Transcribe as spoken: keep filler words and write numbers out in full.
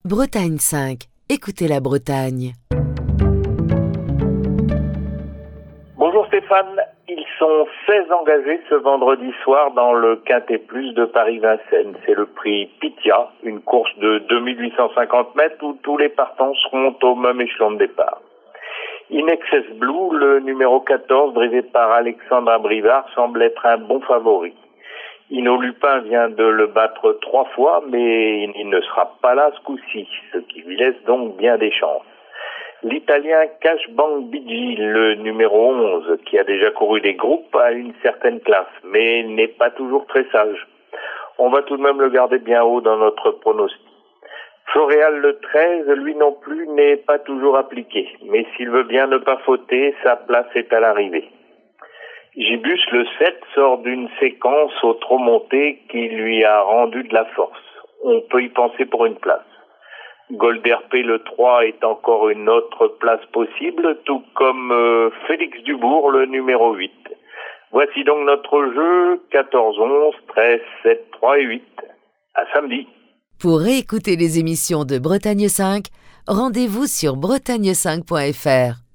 Bretagne cinq. Écoutez la Bretagne. Bonjour Stéphane, ils sont seize engagés ce vendredi soir dans le Quintet Plus de Paris-Vincennes. C'est le prix Pythia, une course de deux mille huit cent cinquante mètres où tous les partants seront au même échelon de départ. In Excess Blue, le numéro quatorze, drivé par Alexandre Abrivard, semble être un bon favori. Inno Lupin vient de le battre trois fois, mais il ne sera pas là ce coup-ci, ce qui lui laisse donc bien des chances. L'Italien Cashbank B G, le numéro onze, qui a déjà couru des groupes, a une certaine classe, mais n'est pas toujours très sage. On va tout de même le garder bien haut dans notre pronostic. Floréal le treize, lui non plus, n'est pas toujours appliqué, mais s'il veut bien ne pas fauter, sa place est à l'arrivée. Gibus le sept sort d'une séquence au trot monté qui lui a rendu de la force. On peut y penser pour une place. Golderpé le trois est encore une autre place possible, tout comme euh, Félix Dubourg le numéro huit. Voici donc notre jeu quatorze, onze, treize, sept, trois et huit. À samedi. Pour réécouter les émissions de Bretagne cinq, rendez-vous sur bretagne cinq point f r.